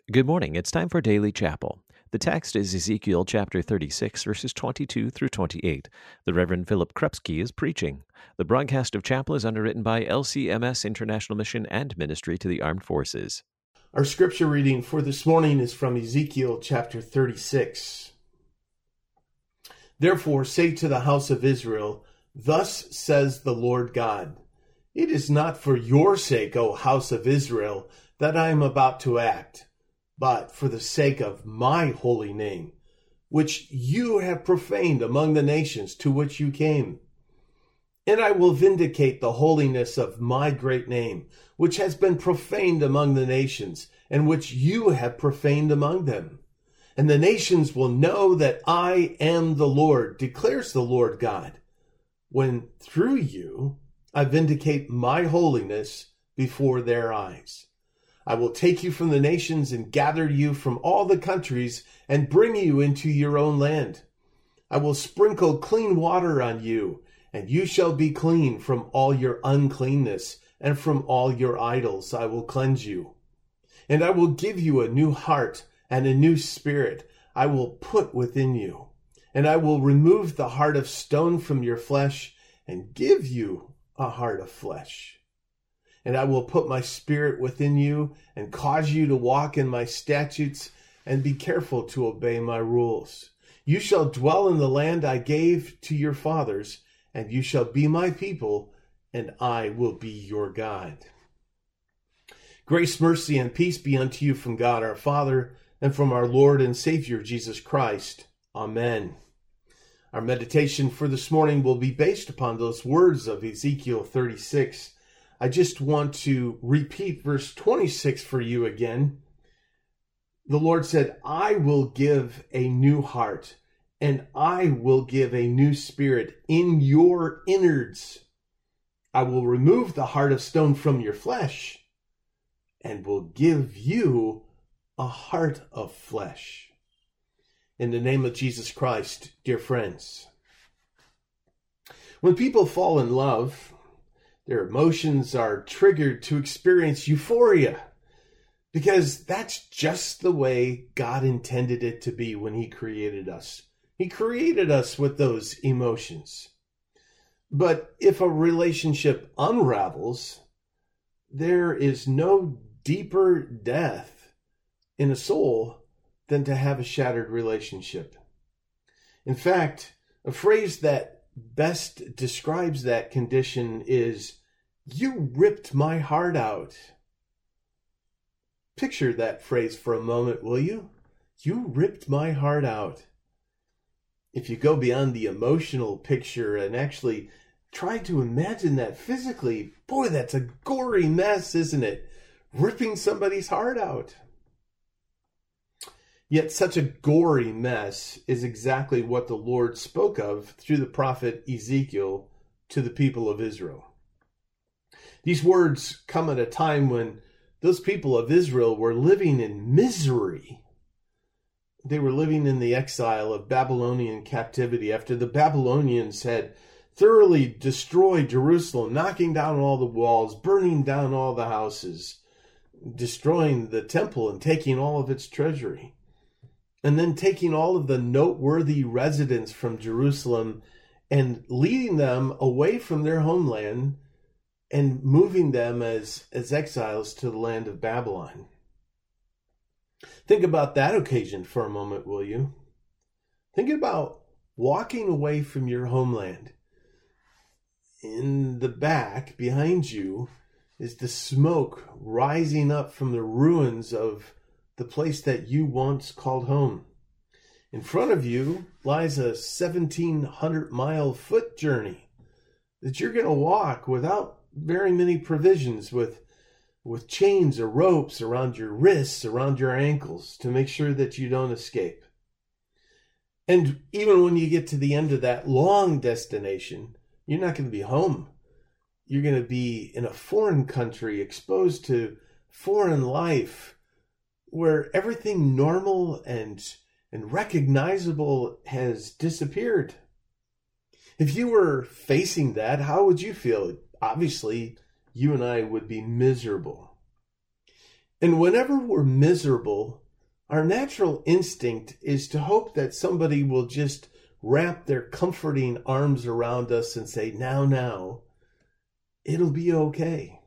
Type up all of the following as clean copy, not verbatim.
Good morning. It's time for Daily Chapel. The text is Ezekiel chapter 36, verses 22 through 28. The Reverend Philip Krupski is preaching. The broadcast of chapel is underwritten by LCMS International Mission and Ministry to the Armed Forces. Our scripture reading for this morning is from Ezekiel chapter 36. Therefore say to the house of Israel, Thus says the Lord God, It is not for your sake, O house of Israel, that I am about to act, but for the sake of my holy name, which you have profaned among the nations to which you came. And I will vindicate the holiness of my great name, which has been profaned among the nations, and which you have profaned among them. And the nations will know that I am the Lord, declares the Lord God, when through you I vindicate my holiness before their eyes. I will take you from the nations and gather you from all the countries and bring you into your own land. I will sprinkle clean water on you, and you shall be clean from all your uncleanness, and from all your idols I will cleanse you. And I will give you a new heart and a new spirit I will put within you. And I will remove the heart of stone from your flesh and give you a heart of flesh. And I will put my spirit within you and cause you to walk in my statutes and be careful to obey my rules. You shall dwell in the land I gave to your fathers, and you shall be my people, and I will be your God. Grace, mercy, and peace be unto you from God our Father, and from our Lord and Savior Jesus Christ. Amen. Our meditation for this morning will be based upon those words of Ezekiel 36. I just want to repeat verse 26 for you again. The Lord said, I will give a new heart, and I will give a new spirit in your innards. I will remove the heart of stone from your flesh, and will give you a heart of flesh. In the name of Jesus Christ, dear friends. When people fall in love, their emotions are triggered to experience euphoria, because that's just the way God intended it to be when He created us. He created us with those emotions. But if a relationship unravels, there is no deeper death in a soul than to have a shattered relationship. In fact, a phrase that best describes that condition is, You ripped my heart out. Picture that phrase for a moment, will you? You ripped my heart out. If you go beyond the emotional picture and actually try to imagine that physically, boy, that's a gory mess, isn't it? Ripping somebody's heart out. Yet such a gory mess is exactly what the Lord spoke of through the prophet Ezekiel to the people of Israel. These words come at a time when those people of Israel were living in misery. They were living in the exile of Babylonian captivity after the Babylonians had thoroughly destroyed Jerusalem, knocking down all the walls, burning down all the houses, destroying the temple and taking all of its treasury, and then taking all of the noteworthy residents from Jerusalem and leading them away from their homeland and moving them as exiles to the land of Babylon. Think about that occasion for a moment, will you? Think about walking away from your homeland. In the back, behind you, is the smoke rising up from the ruins of the place that you once called home. In front of you lies a 1,700-mile foot journey that you're going to walk without very many provisions, with chains or ropes around your wrists, around your ankles, to make sure that you don't escape. And even when you get to the end of that long destination, you're not going to be home. You're going to be in a foreign country, exposed to foreign life, where everything normal and recognizable has disappeared. If you were facing that, how would you feel? Obviously, you and I would be miserable. And whenever we're miserable, our natural instinct is to hope that somebody will just wrap their comforting arms around us and say, now, it'll be okay.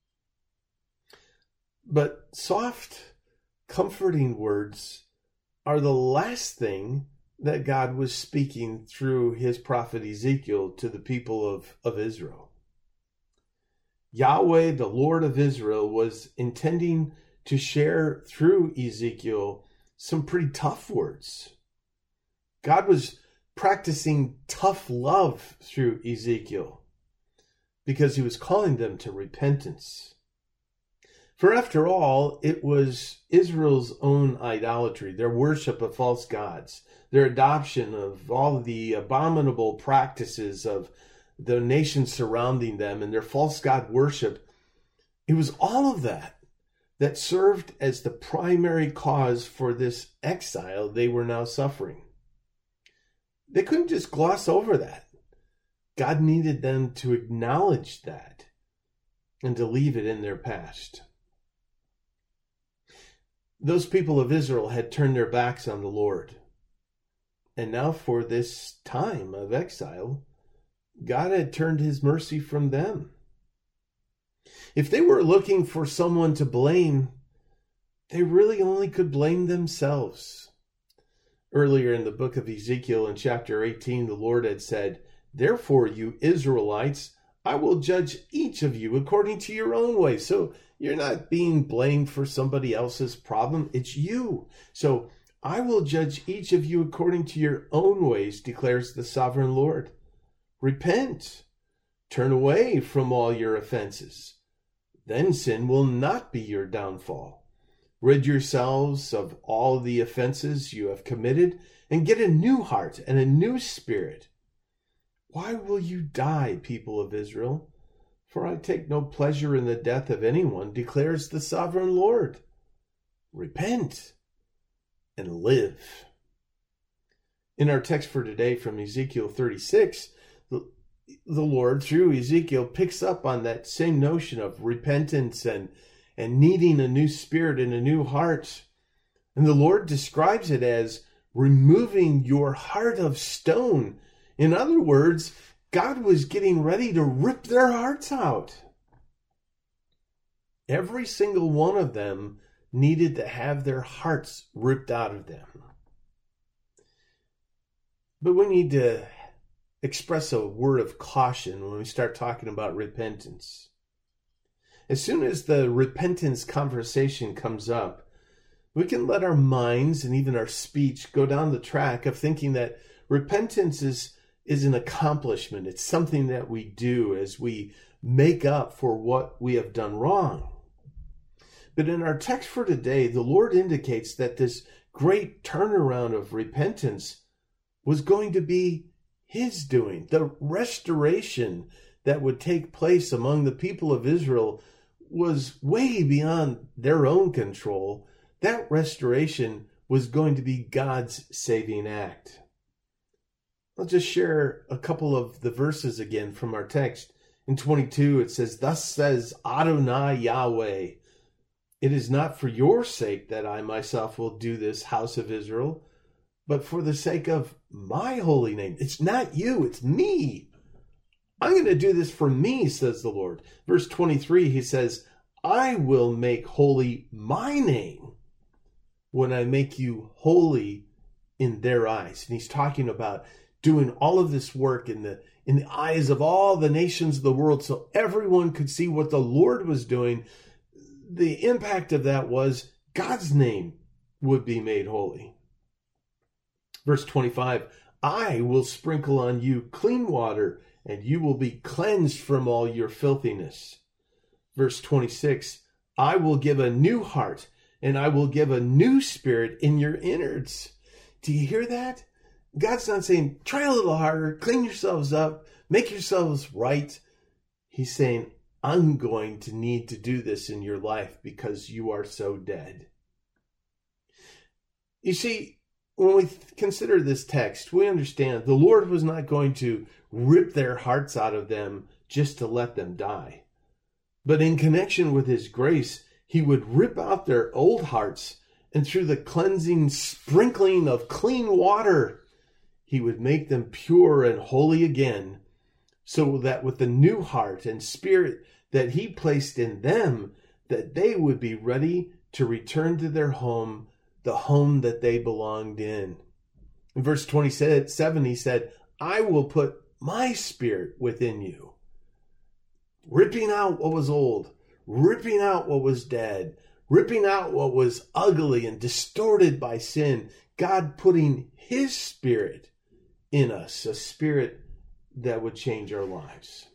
But soft, comforting words are the last thing that God was speaking through his prophet Ezekiel to the people of Israel. Yahweh, the Lord of Israel, was intending to share through Ezekiel some pretty tough words. God was practicing tough love through Ezekiel because he was calling them to repentance. For after all, it was Israel's own idolatry, their worship of false gods, their adoption of all the abominable practices of the nations surrounding them and their false god worship. It was all of that served as the primary cause for this exile they were now suffering. They couldn't just gloss over that. God needed them to acknowledge that and to leave it in their past. Those people of Israel had turned their backs on the Lord. And now for this time of exile, God had turned his mercy from them. If they were looking for someone to blame, they really only could blame themselves. Earlier in the book of Ezekiel in chapter 18, the Lord had said, "Therefore, you Israelites, I will judge each of you according to your own way." So you're not being blamed for somebody else's problem. It's you. So I will judge each of you according to your own ways, declares the sovereign Lord. Repent. Turn away from all your offenses. Then sin will not be your downfall. Rid yourselves of all the offenses you have committed and get a new heart and a new spirit. Why will you die, people of Israel? For I take no pleasure in the death of anyone, declares the sovereign Lord. Repent and live. In our text for today from Ezekiel 36, the Lord, through Ezekiel, picks up on that same notion of repentance and needing a new spirit and a new heart. And the Lord describes it as removing your heart of stone. In other words, God was getting ready to rip their hearts out. Every single one of them needed to have their hearts ripped out of them. But we need to express a word of caution when we start talking about repentance. As soon as the repentance conversation comes up, we can let our minds and even our speech go down the track of thinking that repentance is an accomplishment. It's something that we do as we make up for what we have done wrong. But in our text for today, the Lord indicates that this great turnaround of repentance was going to be his doing. The restoration that would take place among the people of Israel was way beyond their own control. That restoration was going to be God's saving act. I'll just share a couple of the verses again from our text. In 22, it says, "Thus says Adonai Yahweh, it is not for your sake that I myself will do this, house of Israel, but for the sake of my holy name." It's not you, it's me. I'm going to do this for me, says the Lord. Verse 23, he says, "I will make holy my name when I make you holy in their eyes." And he's talking about doing all of this work in the eyes of all the nations of the world so everyone could see what the Lord was doing. The impact of that was God's name would be made holy. Verse 25, "I will sprinkle on you clean water, and you will be cleansed from all your filthiness." Verse 26, "I will give a new heart, and I will give a new spirit in your innards." Do you hear that? God's not saying, try a little harder, clean yourselves up, make yourselves right. He's saying, I'm going to need to do this in your life because you are so dead. You see, when we consider this text, we understand the Lord was not going to rip their hearts out of them just to let them die. But in connection with his grace, He would rip out their old hearts, and through the cleansing sprinkling of clean water, he would make them pure and holy again, so that with the new heart and spirit that he placed in them, that they would be ready to return to their home, the home that they belonged in. In verse 27, he said, I will put my spirit within you, ripping out what was old, ripping out what was dead, ripping out what was ugly and distorted by sin. God putting his spirit in us, a spirit that would change our lives.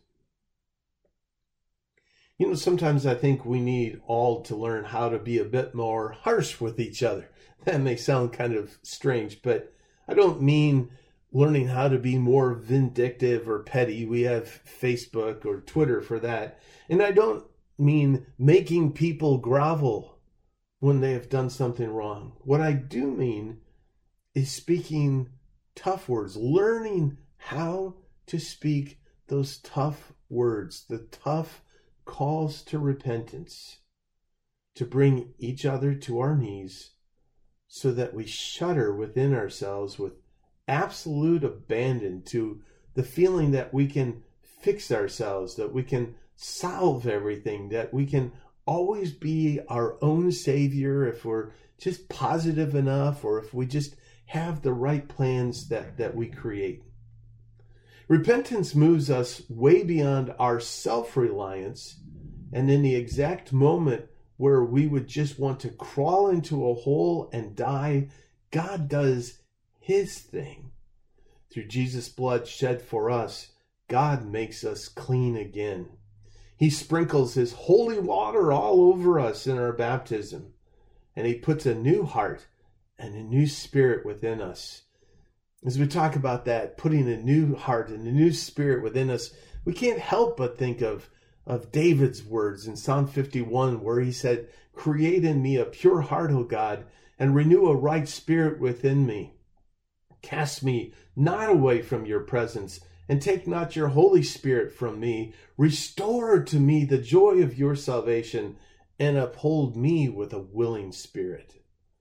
You know, sometimes I think we need all to learn how to be a bit more harsh with each other. That may sound kind of strange, but I don't mean learning how to be more vindictive or petty. We have Facebook or Twitter for that. And I don't mean making people grovel when they have done something wrong. What I do mean is speaking tough words, learning how to speak those tough words, the tough calls to repentance, to bring each other to our knees so that we shudder within ourselves with absolute abandon to the feeling that we can fix ourselves, that we can solve everything, that we can always be our own savior if we're just positive enough, or if we just have the right plans that we create. Repentance moves us way beyond our self-reliance, and in the exact moment where we would just want to crawl into a hole and die, God does his thing. Through Jesus' blood shed for us, God makes us clean again. He sprinkles his holy water all over us in our baptism, and he puts a new heart and a new spirit within us. As we talk about that, putting a new heart and a new spirit within us, we can't help but think of David's words in Psalm 51, where he said, create in me a pure heart, O God, and renew a right spirit within me. Cast me not away from your presence, and take not your Holy Spirit from me. Restore to me the joy of your salvation, and uphold me with a willing spirit.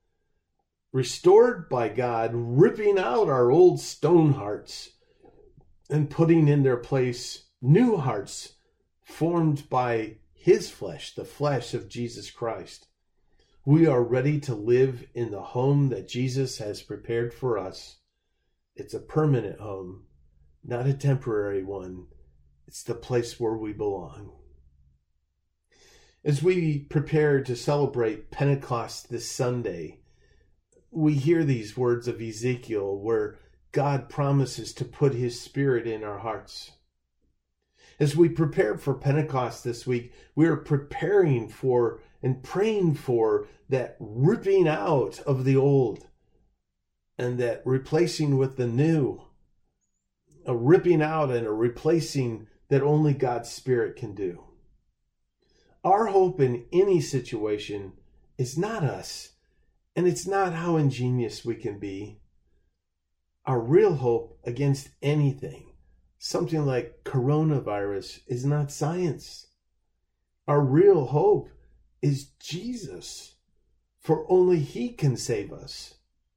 Restored by God, ripping out our old stone hearts and putting in their place new hearts formed by his flesh, the flesh of Jesus Christ. We are ready to live in the home that Jesus has prepared for us. It's a permanent home, not a temporary one. It's the place where we belong. As we prepare to celebrate Pentecost this Sunday, we hear these words of Ezekiel where God promises to put his spirit in our hearts. As we prepare for Pentecost this week, we are preparing for and praying for that ripping out of the old and that replacing with the new. A ripping out and a replacing that only God's Spirit can do. Our hope in any situation is not us, and it's not how ingenious we can be. Our real hope against anything, something like coronavirus, is not science. Our real hope is Jesus, for only he can save us.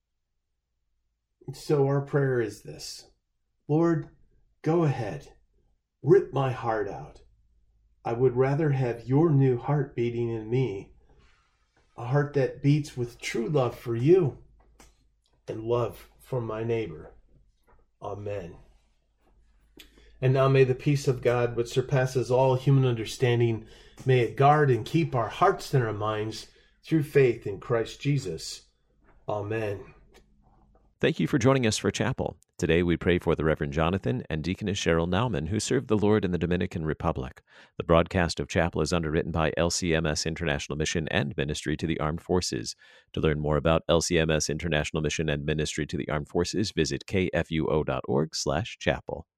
So our prayer is this: Lord, go ahead, rip my heart out. I would rather have your new heart beating in me, a heart that beats with true love for you and love for my neighbor. Amen. And now may the peace of God, which surpasses all human understanding, may it guard and keep our hearts and our minds through faith in Christ Jesus. Amen. Thank you for joining us for Chapel. Today we pray for the Reverend Jonathan and Deaconess Cheryl Nauman, who served the Lord in the Dominican Republic. The broadcast of Chapel is underwritten by LCMS International Mission and Ministry to the Armed Forces. To learn more about LCMS International Mission and Ministry to the Armed Forces, visit kfuo.org/chapel.